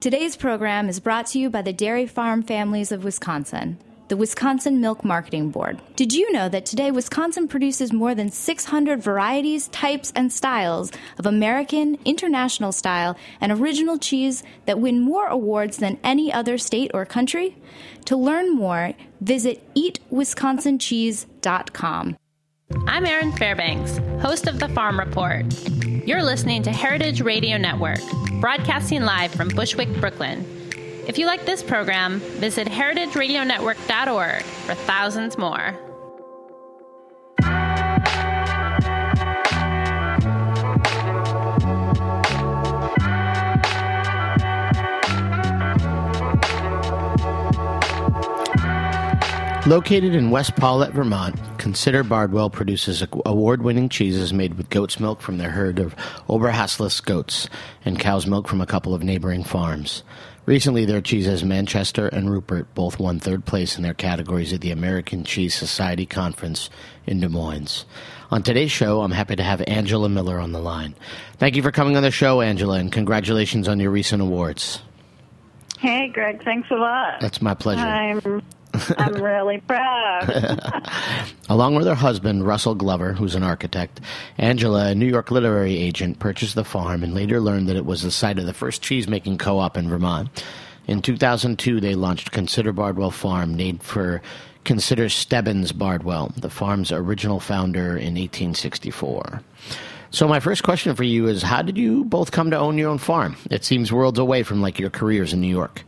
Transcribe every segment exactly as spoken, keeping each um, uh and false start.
Today's program is brought to you by the Dairy Farm Families of Wisconsin, the Wisconsin Milk Marketing Board. Did you know that today Wisconsin produces more than six hundred varieties, types, and styles of American, international style, and original cheese that win more awards than any other state or country? To learn more, visit eat wisconsin cheese dot com. I'm Erin Fairbanks, host of The Farm Report. You're listening to Heritage Radio Network, broadcasting live from Bushwick, Brooklyn. If you like this program, visit heritage radio network dot org for thousands more. Located in West Paulet, Vermont, Consider Bardwell produces award-winning cheeses made with goat's milk from their herd of Oberhaslis goats and cow's milk from a couple of neighboring farms. Recently, their cheeses Manchester and Rupert both won third place in their categories at the American Cheese Society Conference in Des Moines. On today's show, I'm happy to have Angela Miller on the line. Thank you for coming on the show, Angela, and congratulations on your recent awards. Hey, Greg, thanks a lot. That's my pleasure. I'm I'm really proud. Along with her husband, Russell Glover, who's an architect, Angela, a New York literary agent, purchased the farm and later learned that it was the site of the first cheese-making co-op in Vermont. In two thousand two, they launched Consider Bardwell Farm, named for Consider Stebbins Bardwell, the farm's original founder in eighteen sixty-four. So my first question for you is, how did you both come to own your own farm? It seems worlds away from, like, your careers in New York.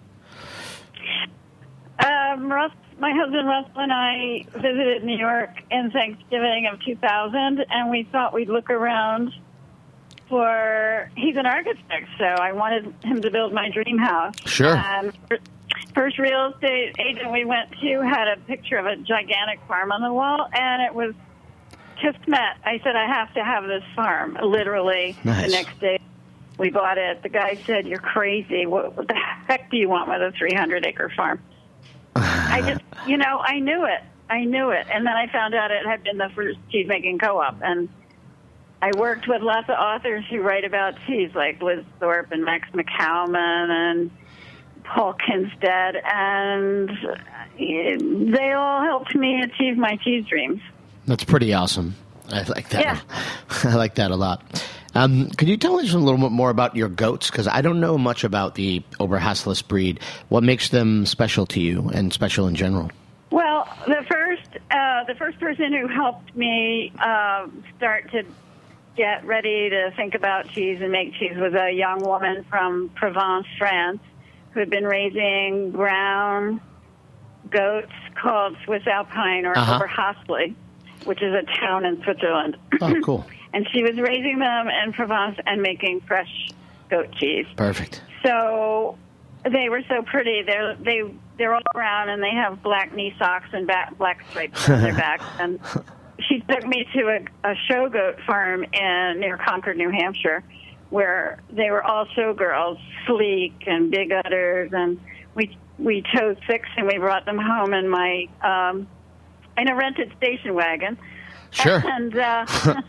Um, Russ, my husband Russell and I visited New York in Thanksgiving of two thousand, and we thought we'd look around for, he's an architect, so I wanted him to build my dream house. Sure. And first real estate agent we went to had a picture of a gigantic farm on the wall, and it was Kismet. I said, I have to have this farm, literally. Nice. The next day we bought it. The guy said, you're crazy. What, what the heck do you want with a three hundred acre farm? I just, you know, I knew it. I knew it. And then I found out it had been the first cheese-making co-op. And I worked with lots of authors who write about cheese, like Liz Thorpe and Max McCalman and Paul Kinstead. And they all helped me achieve my cheese dreams. That's pretty awesome. I like that. Yeah. I like that a lot. Um, could you tell us a little bit more about your goats? Because I don't know much about the Oberhaslis breed. What makes them special to you and special in general? Well, the first uh, the first person who helped me uh, start to get ready to think about cheese and make cheese was a young woman from Provence, France, who had been raising brown goats called Swiss Alpine or uh-huh. Oberhasli, which is a town in Switzerland. Oh, cool. And she was raising them in Provence and making fresh goat cheese. Perfect. So they were so pretty. They're they they're all brown and they have black knee socks and back, black stripes on their backs. And she took me to a, a show goat farm in near Concord, New Hampshire, where they were all showgirls, sleek and big udders. And we we chose six and we brought them home in my um, in a rented station wagon. Sure. And uh,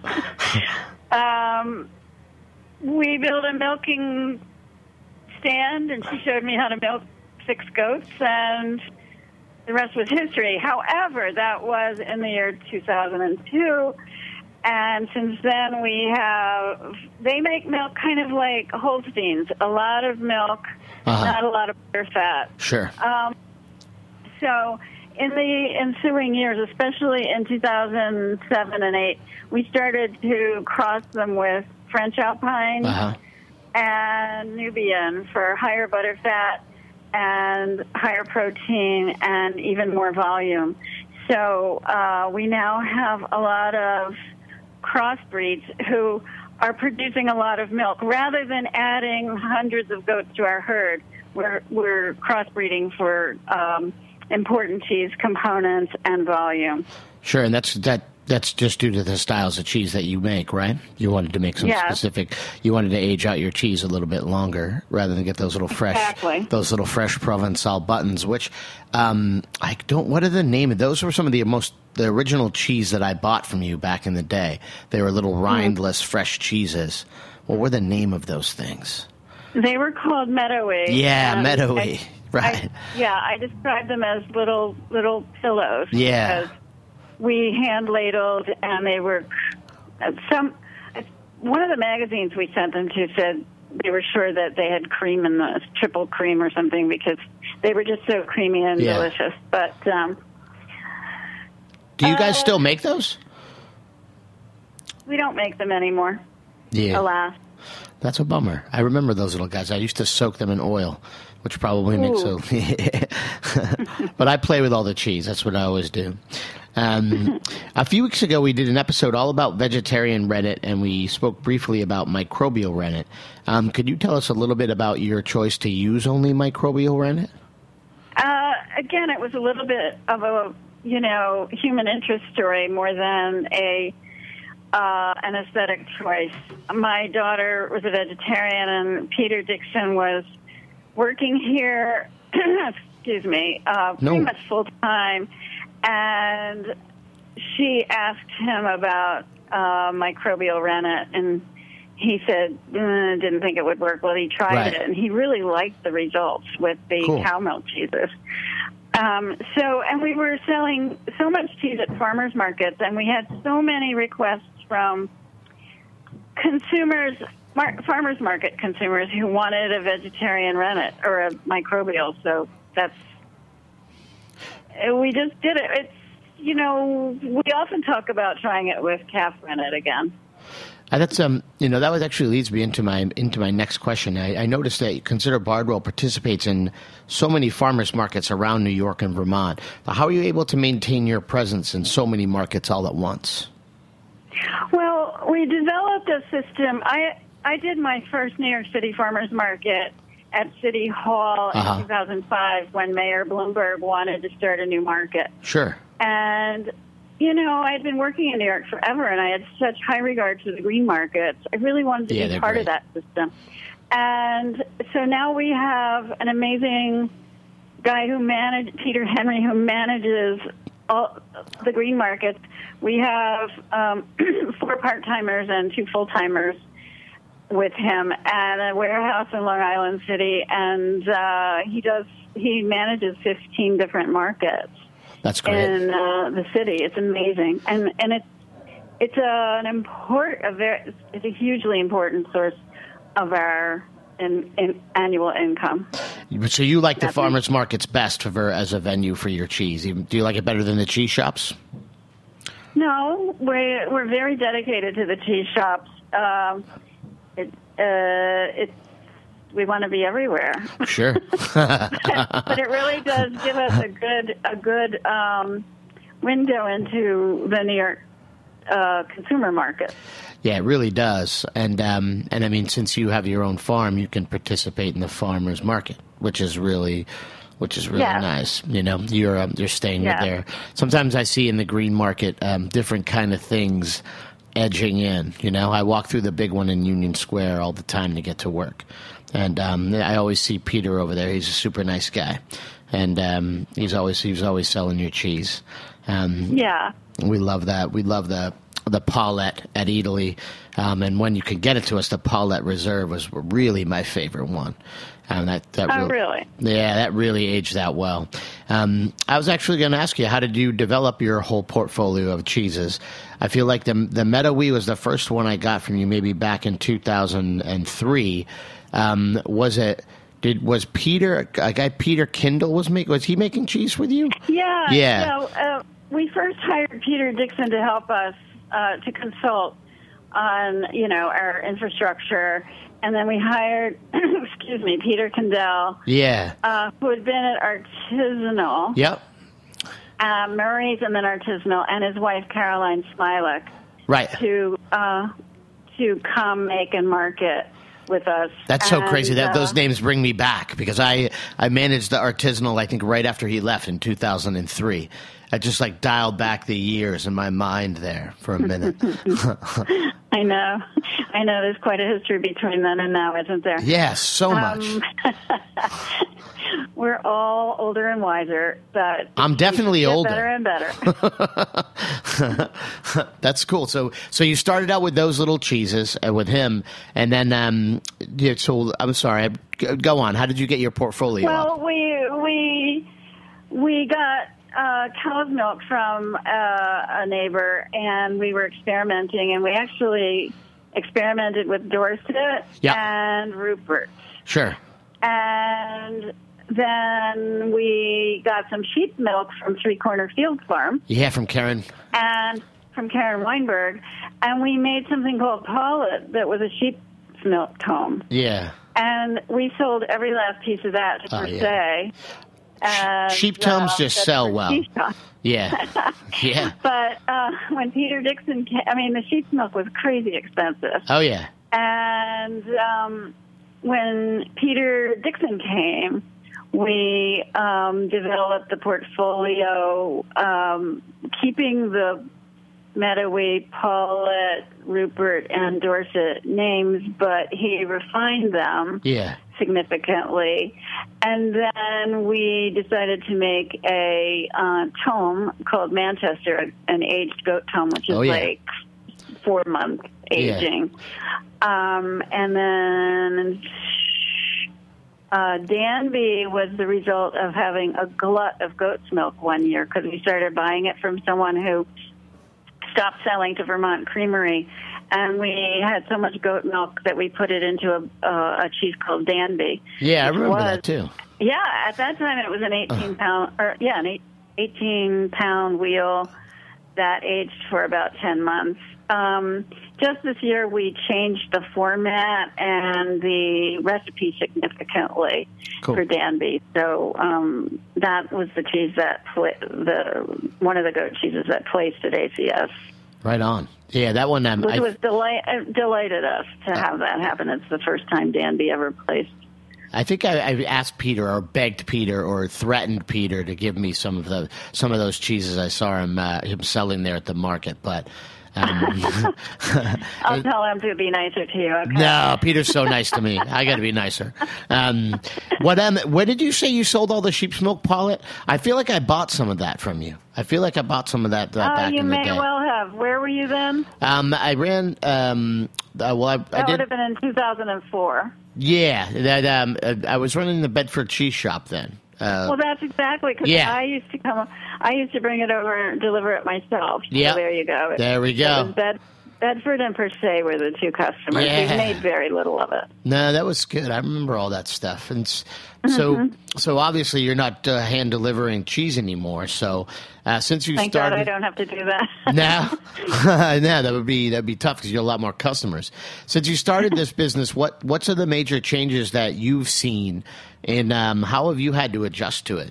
um, we built a milking stand, and she showed me how to milk six goats, and the rest was history. However, that was in the year two thousand two, and since then we have, they make milk kind of like Holsteins, a lot of milk, uh-huh. not a lot of butter fat. Sure. Um, so... In the ensuing years, especially in two thousand seven and eight, we started to cross them with French Alpine uh-huh. and Nubian for higher butter fat and higher protein and even more volume. So uh, we now have a lot of crossbreeds who are producing a lot of milk. Rather than adding hundreds of goats to our herd, we're, we're crossbreeding for... Um, important cheese components and volume. Sure, and that's that. That's just due to the styles of cheese that you make, right? You wanted to make some yes. specific. You wanted to age out your cheese a little bit longer, rather than get those little fresh, exactly. those little fresh Provençal buttons. Which um, I don't. What are the name of those? Were some of the most the original cheese that I bought from you back in the day. They were little rindless, mm. fresh cheeses. What were the name of those things? They were called Meadowy. Yeah, um, Meadowy. I, Right. I, yeah, I described them as little little pillows. Yeah. Because we hand ladled, and they were some. One of the magazines we sent them to said they were sure that they had cream in the triple cream or something because they were just so creamy and Yeah. delicious. But um, Do you guys uh, still make those? we don't make them anymore. Yeah. Alas. That's a bummer. I remember those little guys. I used to soak them in oil, which probably makes Ooh. a... But I play with all the cheese. That's what I always do. Um, a few weeks ago, we did an episode all about vegetarian rennet, and we spoke briefly about microbial rennet. Um, could you tell us a little bit about your choice to use only microbial rennet? Uh, again, it was a little bit of a, you know, human interest story more than a uh, an aesthetic choice. My daughter was a vegetarian, and Peter Dixon was working here, excuse me, uh, No. pretty much full time, and she asked him about uh, microbial rennet, and he said, mm, didn't think it would work. Well, he tried Right. it, and he really liked the results with the Cool. cow milk cheeses. Um, so, and we were selling so much cheese at farmers markets, and we had so many requests from consumers, mar- farmers market consumers who wanted a vegetarian rennet or a microbial. So that's, we just did it. It's, you know, we often talk about trying it with calf rennet again. Uh, that's um, you know, that was actually leads me into my into my next question. I, I noticed that Consider Bardwell participates in so many farmers markets around New York and Vermont. But how are you able to maintain your presence in so many markets all at once? Well, we developed a system. I I did my first New York City farmers market at City Hall Uh-huh. in two thousand five when Mayor Bloomberg wanted to start a new market. Sure. And, you know, I had been working in New York forever, and I had such high regard for the green markets. I really wanted to Yeah, be they're part great. of that system. And so now we have an amazing guy who manage Peter Henry, who manages all the green markets. We have um, four part-timers and two full-timers with him at a warehouse in Long Island City, and uh, he does he manages fifteen different markets. That's great. In uh, the city. It's amazing, and and it's it's a, an import a very it's a hugely important source of our in, in annual income. So you like the That's farmers markets best for as a venue for your cheese? Even- Do you like it better than the cheese shops? No, we're we're very dedicated to the cheese shops. Um, it uh, it's we want to be everywhere. Sure. But it really does give us a good a good um, window into the New York uh, consumer market. Yeah, it really does. And um, and I mean, since you have your own farm, you can participate in the farmers market, which is really, which is really Yeah. nice. You know, you're um, you're staying Yeah. there. Sometimes I see in the green market um, different kind of things edging in. You know, I walk through the big one in Union Square all the time to get to work, and um, I always see Peter over there. He's a super nice guy, and um, he's always he's always selling your cheese. Um, Yeah. we love that. We love the the Paulette at Italy, um, and when you could get it to us, the Paulette Reserve was really my favorite one. Um, that, that Oh, really? Yeah, that really aged that well. Um, I was actually going to ask you, how did you develop your whole portfolio of cheeses? I feel like the the Meadowy was the first one I got from you, maybe back in two thousand three. Um, was it? Did was Peter a guy Peter Kindle was make was he making cheese with you? Yeah. Yeah. So, uh, we first hired Peter Dixon to help us uh, to consult on, you know, our infrastructure, and then we hired, excuse me, Peter Kindle, Yeah. uh, who had been at Artisanal, Yep. uh, Murray's, and then Artisanal, and his wife Caroline Smilik Right. to uh, to come make and market with us. That's so And, crazy. That uh, those names bring me back because I, I managed the Artisanal, I think, right after he left in two thousand three. I just like dialed back the years in my mind there for a minute. I know, I know. There's quite a history between then and now, isn't there? Yeah, so much. Um, we're all older and wiser, but I'm definitely get older. Better and better. That's cool. So, so you started out with those little cheeses uh, with him, and then um, yeah, so I'm sorry. Go on. How did you get your portfolio well, up? we we we got uh, cow's milk from uh, a neighbor, and we were experimenting, and we actually experimented with Dorset Yeah. and Rupert. Sure. And then we got some sheep milk from Three Corner Field Farm. Yeah, from Karen. And from Karen Weinberg. And we made something called Paulette that was a sheep's milk tome. Yeah. And we sold every last piece of that to Oh, Per yeah. Se. And, Sheep tomes uh, just that's sell for well. sheep tomes. Yeah. Yeah. But uh, when Peter Dixon came, I mean, the sheep's milk was crazy expensive. Oh, yeah. And um, when Peter Dixon came, we um, developed the portfolio, um, keeping the Meadowy, Paulette, Rupert, and Dorset names, but he refined them Yeah. significantly. And then we decided to make a uh, tome called Manchester, an aged goat tome, which is Oh, yeah. like four month aging. Yeah. Um, and then uh, Danby was the result of having a glut of goat's milk one year because we started buying it from someone who stopped selling to Vermont Creamery. And we had so much goat milk that we put it into a, uh, a cheese called Danby. Yeah, I remember was, that too. Yeah, at that time it was an eighteen pound, or yeah, an eighteen pound wheel that aged for about ten months. Um, just this year we changed the format and the recipe significantly Cool. for Danby. So um, that was the cheese that pla- the one of the goat cheeses that placed at A C S. Right on. Yeah, that one. Um, Which I, was delight, uh, delighted us to have that happen. It's the first time Danby ever placed. I think I, I asked Peter, or begged Peter, or threatened Peter to give me some of the some of those cheeses I saw him uh, him selling there at the market. But um, I'll tell him to be nicer to you. Okay? no, Peter's so nice to me. I got to be nicer. Um, what um, where did you say you sold all the sheep's milk, Paulette? I feel like I bought some of that from you. I feel like I bought some of that uh, Oh, back you in the may day. well have. Where were you then? Um, I ran. Um, uh, well, I, I That did. would have been in two thousand four. Yeah, that. Um, uh, I was running the Bedford Cheese Shop then. Uh, Well, that's exactly because Yeah. I used to come. I used to bring it over and deliver it myself. So Yeah. there you go. There we go. It was Bed- Bedford and Per Se were the two customers. Yeah. We made very little of it. No, that was good. I remember all that stuff. And s- so, Mm-hmm. so obviously you're not uh, hand delivering cheese anymore. So, uh, since you Thank started, God I don't have to do that. no, no, that would be that'd be tough because you have a lot more customers. Since you started this business, what what's are the major changes that you've seen, and um, how have you had to adjust to it?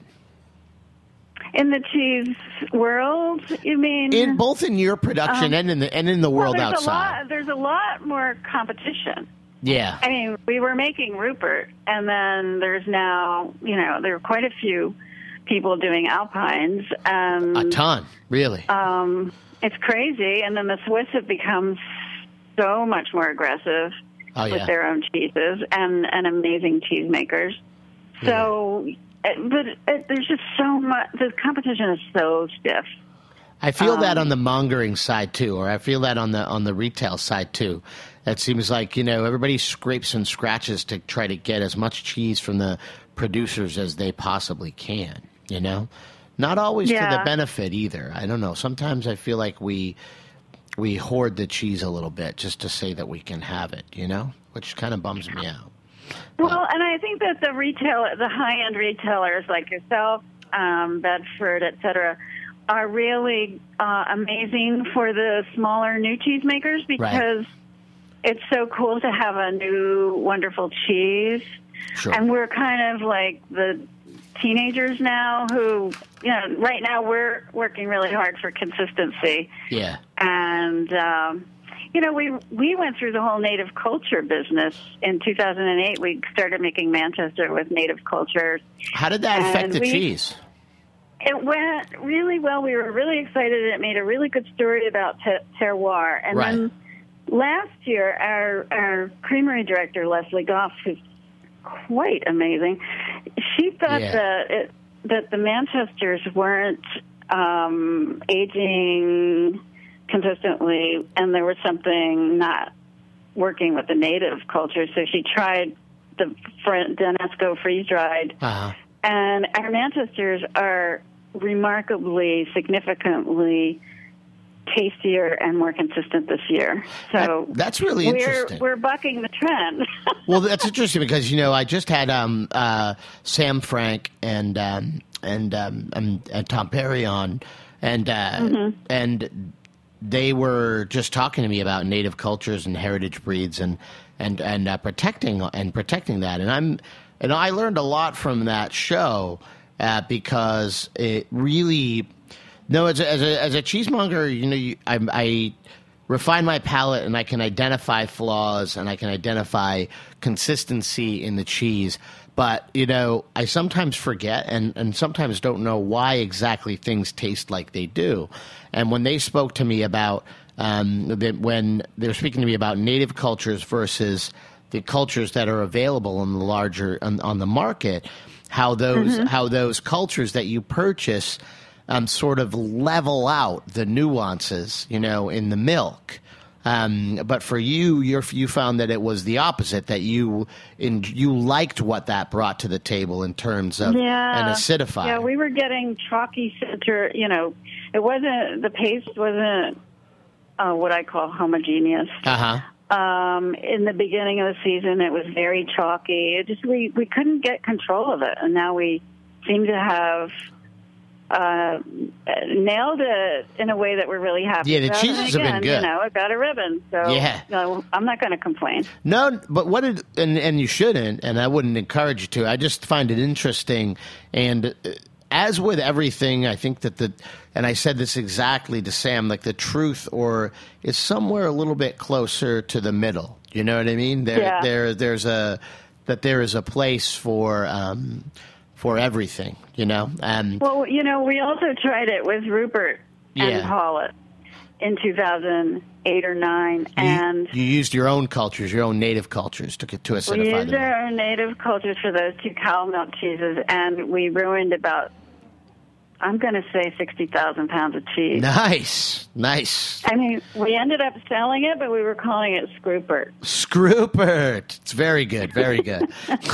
In the cheese world, you mean? In both in your production and in the and in the world well, there's outside. A lot, there's a lot more competition. Yeah, I mean, we were making Rupert, and then there's now, you know, there are quite a few people doing Alpines. And, a ton, really. Um, it's crazy. And then the Swiss have become so much more aggressive Oh, yeah. with their own cheeses and, and amazing cheesemakers. So, uh, but it, there's just so much, the competition is so stiff. I feel that Um, on the mongering side too, or I feel that on the on the retail side too. It seems like, you know, everybody scrapes and scratches to try to get as much cheese from the producers as they possibly can, you know? Not always to the Yeah. benefit either. I don't know. Sometimes I feel like we we hoard the cheese a little bit just to say that we can have it, you know? Which kind of bums me out. Well, and I think that the retail, the high-end retailers like yourself, um, Bedford, et cetera, are really uh, amazing for the smaller new cheesemakers because it's so cool to have a new, wonderful cheese. Sure. And we're kind of like the teenagers now who, you know, right now we're working really hard for consistency. Yeah. And, um, you know, we we went through the whole native culture business. In two thousand eight, we started making Manchester with native culture. How did that affect And the we- cheese? It went really well. We were really excited. It made a really good story about te- terroir. And Right. then last year, our, our creamery director, Leslie Goff, who's quite amazing, she thought Yeah. that it, that the Manchesters weren't um, aging consistently, and there was something not working with the native culture. So she tried the Fr- Danesco freeze-dried, Uh-huh. and our Manchesters are remarkably, significantly tastier and more consistent this year. So That- that's really we're, interesting. We're bucking the trend. Well, that's interesting because, you know, I just had um, uh, Sam Frank and um, and, um, and and Tom Perry on, and uh, Mm-hmm. and they were just talking to me about native cultures and heritage breeds and and and uh, protecting and protecting that. And I'm and I learned a lot from that show uh, because it really. No, as a, as a, as a cheesemonger, you know, you, I, I refine my palate and I can identify flaws and I can identify consistency in the cheese. But, you know, I sometimes forget and, and sometimes don't know why exactly things taste like they do. And when they spoke to me about, um, that when they were speaking to me about native cultures versus the cultures that are available on the larger, on, on the market, how those, Mm-hmm. how those cultures that you purchase Um, sort of level out the nuances, you know, in the milk. Um, but for you, you're, you found that it was the opposite. That you in, you liked what that brought to the table in terms of yeah. an acidifier. Yeah, we were getting chalky center. You know, it wasn't the paste wasn't uh, what I call homogeneous. Uh huh. Um, in the beginning of the season, it was very chalky. It just we we couldn't get control of it, and now we seem to have. Uh, nailed it in a way that we're really happy Yeah, the about. cheeses And have been again, good. You know, it got a ribbon, so Yeah. you know, I'm not going to complain. No, but what did and and you shouldn't, and I wouldn't encourage you to. I just find it interesting, and uh, as with everything, I think that the and I said this exactly to Sam, like the truth or is somewhere a little bit closer to the middle. You know what I mean? There, Yeah. there, there's a that there is a place for um, for everything. You know, um, Well, you know, we also tried it with Rupert and Yeah. Paulette in two thousand eight or nine, you, and you used your own cultures, your own native cultures to to we acidify used them. our native cultures for those two cow milk cheeses, and we ruined about, I'm going to say, sixty thousand pounds of cheese. Nice, nice. I mean, we ended up selling it, but we were calling it Scroopert. Scroopert. It's very good, very good.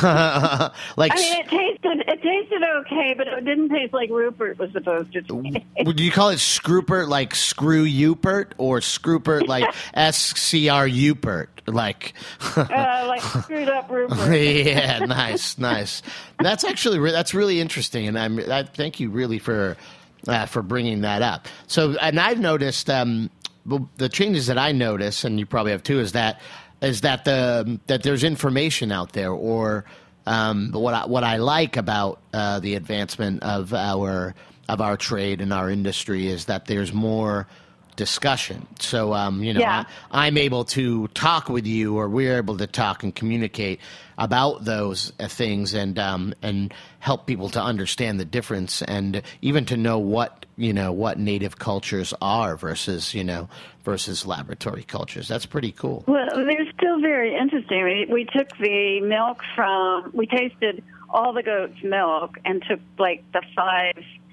like, I mean, it tasted it tasted okay, but it didn't taste like Rupert was supposed to taste. would you call it Scroopert like Screw Upert or Scroopert like S C R Upert? Like, uh, like screwed up Rupert. yeah, nice, nice. That's actually re- that's really interesting, and I'm I thank you really for uh, for bringing that up. So, and I've noticed um, the changes that I notice, and you probably have too, is that is that the that there's information out there, or um, what I, what I like about uh, the advancement of our of our trade and our industry is that there's more discussion. So, um, you know, Yeah. I, I'm able to talk with you, or we're able to talk and communicate about those uh, things, and um, and help people to understand the difference, and even to know what you know what native cultures are versus you know versus laboratory cultures. That's pretty cool. Well, they're still very interesting. We, we took the milk from, we tasted all the goat's milk and took like the five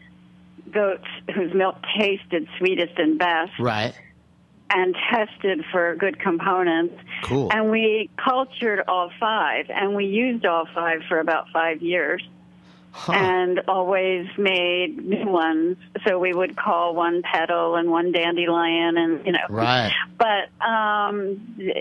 goats whose milk tasted sweetest and best Right. and tested for good components. Cool. And we cultured all five, and we used all five for about five years. Huh. And always made new ones. So we would call one petal and one dandelion, and you know. Right. But um,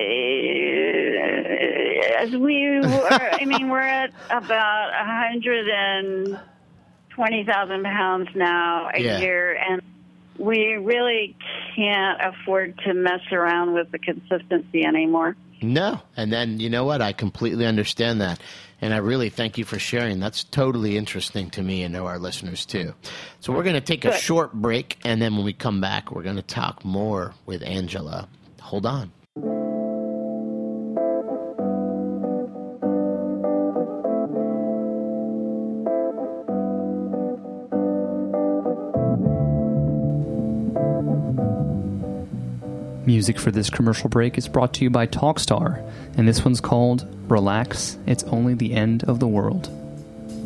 as we, were, I mean, we're at about a hundred and twenty thousand pounds now a Yeah. year, and we really can't afford to mess around with the consistency anymore. No. And then, you know what? I completely understand that. And I really thank you for sharing. That's totally interesting to me and to our listeners, too. So we're going to take a Good. short break, and then when we come back, we're going to talk more with Angela. Hold on. Music for this commercial break is brought to you by Talkstar, and this one's called Relax, It's Only the End of the World.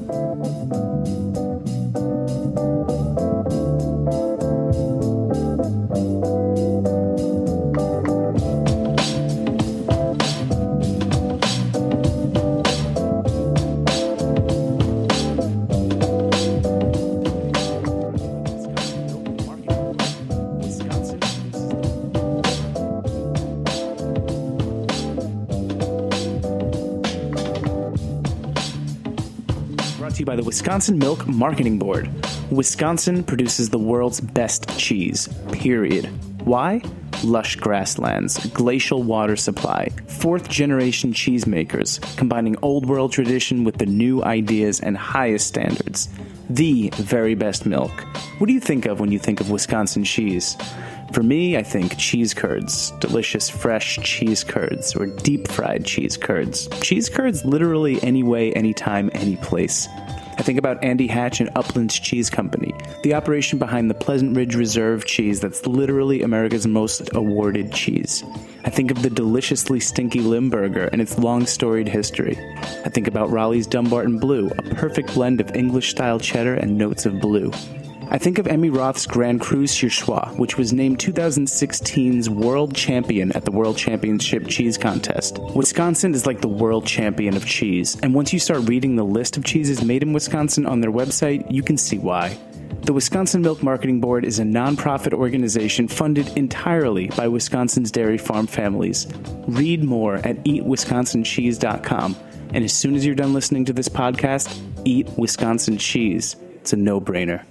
By the Wisconsin Milk Marketing Board. Wisconsin produces the world's best cheese, period. Why? Lush grasslands, glacial water supply, fourth-generation cheesemakers, combining old-world tradition with the new ideas and highest standards. The very best milk. What do you think of when you think of Wisconsin cheese? For me, I think cheese curds, delicious fresh cheese curds, or deep-fried cheese curds. Cheese curds literally any way, anytime, any place. I think about Andy Hatch and Upland's Cheese Company, the operation behind the Pleasant Ridge Reserve cheese that's literally America's most awarded cheese. I think of the deliciously stinky Limburger and its long-storied history. I think about Raleigh's Dumbarton Blue, a perfect blend of English-style cheddar and notes of blue. I think of Emmy Roth's Grand Cru Surchoix, which was named two thousand sixteen's World Champion at the World Championship Cheese Contest. Wisconsin is like the world champion of cheese, and once you start reading the list of cheeses made in Wisconsin on their website, you can see why. The Wisconsin Milk Marketing Board is a nonprofit organization funded entirely by Wisconsin's dairy farm families. Read more at eat wisconsin cheese dot com, and as soon as you're done listening to this podcast, eat Wisconsin cheese. It's a no-brainer.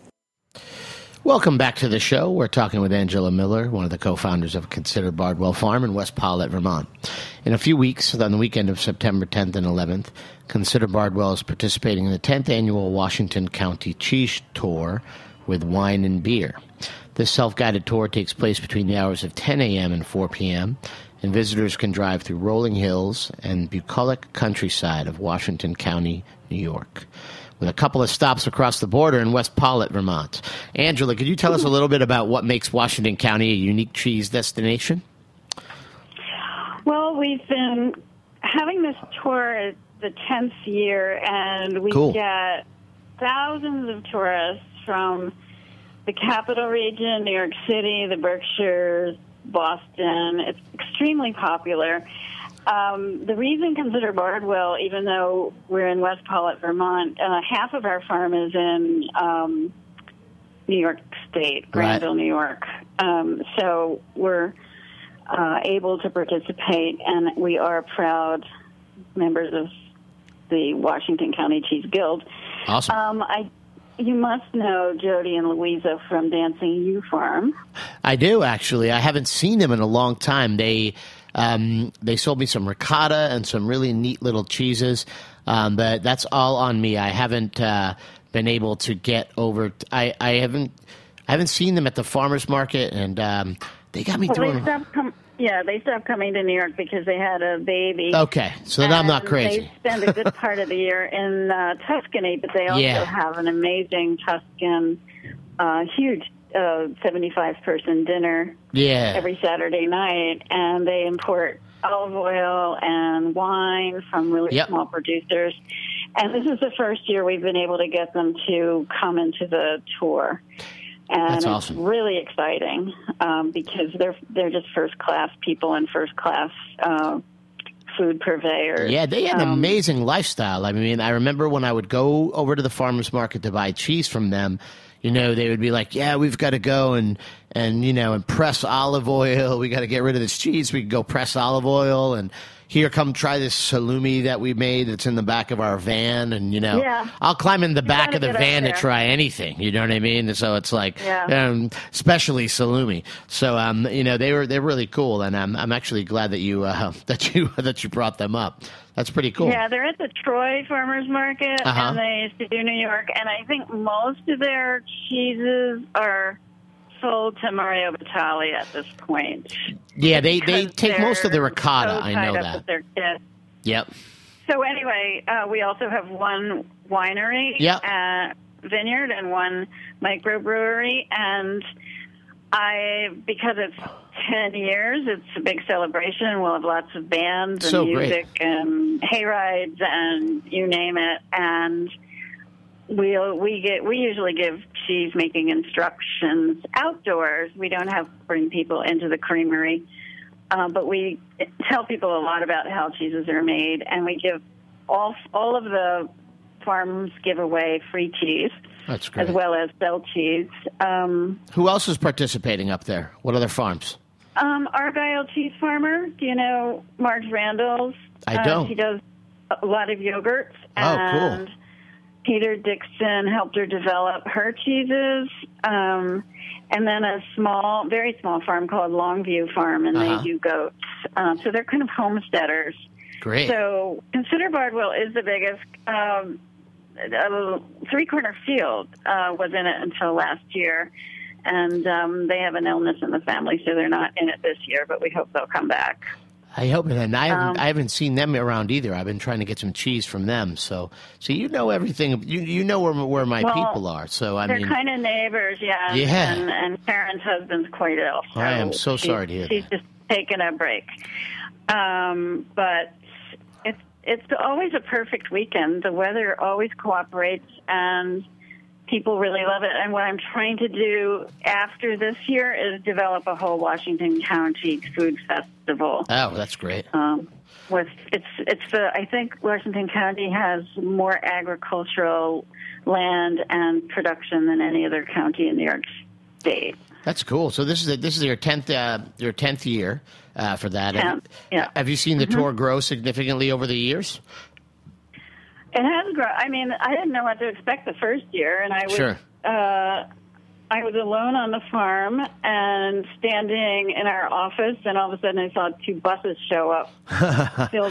Welcome back to the show. We're talking with Angela Miller, one of the co-founders of Consider Bardwell Farm in West Paulet, Vermont. In a few weeks, on the weekend of September tenth and eleventh, Consider Bardwell is participating in the tenth Annual Washington County Cheese Tour with wine and beer. This self-guided tour takes place between the hours of ten a.m. and four p.m., and visitors can drive through rolling hills and bucolic countryside of Washington County, New York, with a couple of stops across the border in West Paulet, Vermont. Angela, could you tell us a little bit about what makes Washington County a unique cheese destination? Well, we've been having this tour at the tenth year, and we Cool. get thousands of tourists from the capital region, New York City, the Berkshires, Boston. It's extremely popular. Um, the reason Consider Bardwell, even though we're in West Paulet, Vermont, uh, half of our farm is in um, New York State, Granville, Right. New York. Um, so we're uh, able to participate, and we are proud members of the Washington County Cheese Guild. Awesome. Um, I, you must know Jody and Louisa from Dancing Ewe Farm. I do, actually. I haven't seen them in a long time. They... Um, they sold me some ricotta and some really neat little cheeses, um, but that's all on me. I haven't uh, been able to get over. T- I, I haven't I haven't seen them at the farmers market, and um, they got me Well, doing. they stopped com- yeah, they stopped coming to New York because they had a baby. Okay, so then I'm not And crazy. They spend a good part of the year in uh, Tuscany, but they also Yeah. have an amazing Tuscan, uh, huge uh, seventy-five person dinner Yeah, every Saturday night, and they import olive oil and wine from really Yep. small producers. And this is the first year we've been able to get them to come into the tour. And That's it's awesome. really exciting um, because they're they're just first class people and first class uh, food purveyors. yeah, they had an Um, amazing lifestyle. I mean, I remember when I would go over to the farmers market to buy cheese from them. You know, they would be like, yeah, we've got to go and, and you know, and press olive oil. We got to get rid of this cheese. We can go press olive oil. And here, come try this salumi that we made that's in the back of our van. And, you know, Yeah. I'll climb in the back gotta of the get up van to there. try anything. You know what I mean? So it's like, Yeah. um, especially salumi. So, um, you know, they were, they're really cool. And I'm, I'm actually glad that you, uh, that you, that you brought them up. That's pretty cool. Yeah, they're at the Troy Farmers Market, Uh-huh. and they used to do New York. And I think most of their cheeses are sold to Mario Batali at this point. Yeah, they, they Because take most of the they're ricotta. so I tied know up that. with their kids. Yep. So anyway, uh, we also have one winery, Yep. uh, vineyard, and one microbrewery. And I, because it's ten years, it's a big celebration. We'll have lots of bands and So great. music and hay rides and you name it. And we we get we usually give cheese making instructions outdoors. We don't have bring people into the creamery, uh, but we tell people a lot about how cheeses are made, and we give all all of the farms give away free cheese. That's great. As well as sell cheese. Um, Who else is participating up there? What other farms? Um, Argyle Cheese Farmer. Do you know Marge Randall's? I don't. Uh, she does a lot of yogurts. Oh, cool. And Peter Dixon helped her develop her cheeses. Um, and then a small, very small farm called Longview Farm, and Uh-huh. they do goats. Um, so they're kind of homesteaders. Great. So Consider Bardwell is the biggest. Um, a three-corner field uh, was in it until last year. And um, they have an illness in the family, so they're not in it this year, but we hope they'll come back. I hope, and I haven't, Um, I haven't seen them around either. I've been trying to get some cheese from them. So, so you know everything. You you know where where my Well, people are. So I they're mean, kind of neighbors, yeah. Yeah. And, and Karen's husband's quite ill. So I am so she- sorry to hear She's that. just taken a break. Um, but it's it's always a perfect weekend. The weather always cooperates, and people really love it. And what I'm trying to do after this year is develop a whole Washington County food festival. oh, that's great. Um, with it's it's the I think Washington County has more agricultural land and production than any other county in New York State. That's cool. So this is a, this is your tenth uh, your tenth year uh, for that. Have, Tenth, yeah. have you seen the tour grow significantly over the years? It has grown. I mean, I didn't know what to expect the first year, and I was Sure. uh, I was alone on the farm and standing in our office, and all of a sudden I saw two buses show up. filled.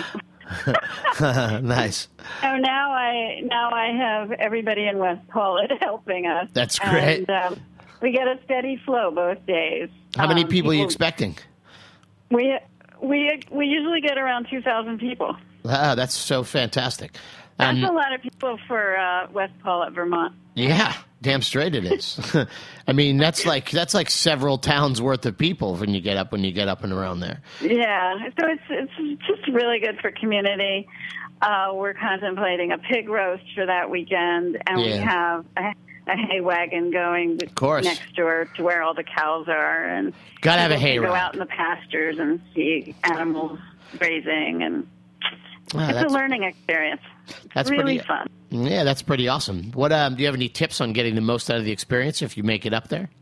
Nice. So now I now I have everybody in West Paulet helping us. That's great. And, um, we get a steady flow both days. How many Um, people are you expecting? We we we usually get around two thousand people. Ah, that's so fantastic. That's Um, a lot of people for uh, West Paulet, Vermont. yeah, damn straight it is. I mean, that's like that's like several towns worth of people when you get up when you get up and around there. Yeah, so it's it's just really good for community. Uh, we're contemplating a pig roast for that weekend, and we Yeah. have a, a hay wagon going Of course. next door to where all the cows are, and Gotta have a people hay can go ride. out in the pastures and see animals grazing, and Wow, it's a that's learning experience. that's really pretty fun. Yeah, that's pretty awesome. What um, do you have any tips on getting the most out of the experience if you make it up there?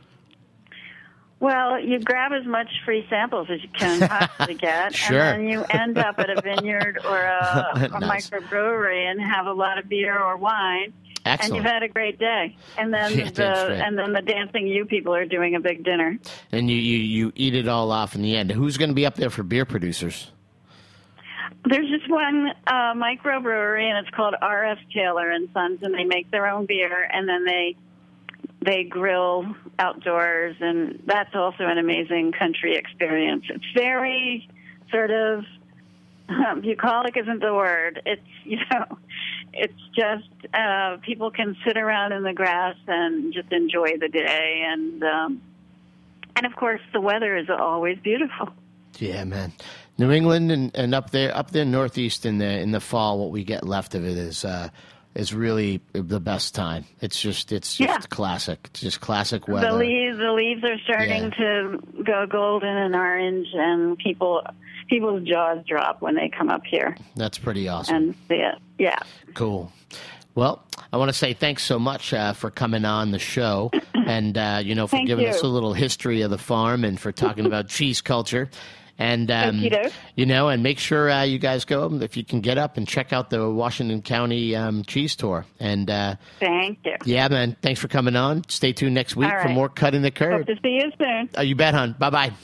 Well, you grab as much free samples as you can possibly get, Sure. and then you end up at a vineyard or a, a Nice. microbrewery and have a lot of beer or wine, and Excellent. you've had a great day. And then Yeah, that's the right. and then the dancing you people are doing a big dinner. And you, you, you eat it all off in the end. Who's going to be up there for beer producers? There's just one uh, microbrewery, and it's called R F Taylor and Sons, and they make their own beer, and then they they grill outdoors, and that's also an amazing country experience. It's very sort of um, bucolic isn't the word. It's you know, it's just uh, people can sit around in the grass and just enjoy the day, and um, and of course the weather is always beautiful. Yeah, man. New England and, and up there, up there northeast in the in the fall, what we get left of it is uh, is really the best time. It's just it's just Yeah. classic. It's just classic weather. The leaves, the leaves are starting Yeah. to go golden and orange, and people, people's jaws drop when they come up here That's pretty awesome. and see it. Yeah, Cool. Well, I want to say thanks so much uh, for coming on the show and, uh, you know, for Thank giving you. us a little history of the farm and for talking about cheese culture. And, um, Okey-doke. you know, and make sure uh, you guys go, if you can get up and check out the Washington County um, cheese tour. And, uh, thank you. yeah, man, thanks for coming on. Stay tuned next week All for right. more Cutting the Hope Curd. to see you soon. Oh, you bet, hon. Bye-bye.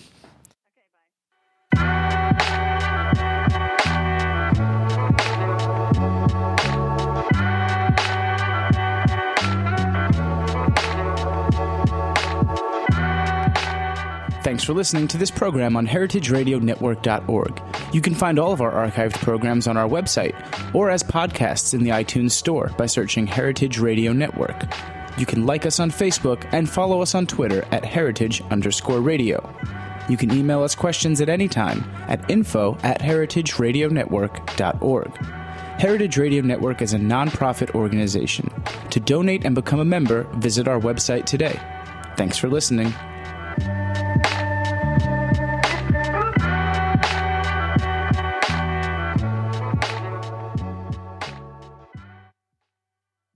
Thanks for listening to this program on heritage radio network dot org. You can find all of our archived programs on our website or as podcasts in the iTunes Store by searching Heritage Radio Network. You can like us on Facebook and follow us on Twitter at heritage underscore radio. You can email us questions at any time at info at heritage radio network dot org. Heritage Radio Network is a nonprofit organization. To donate and become a member, visit our website today. Thanks for listening.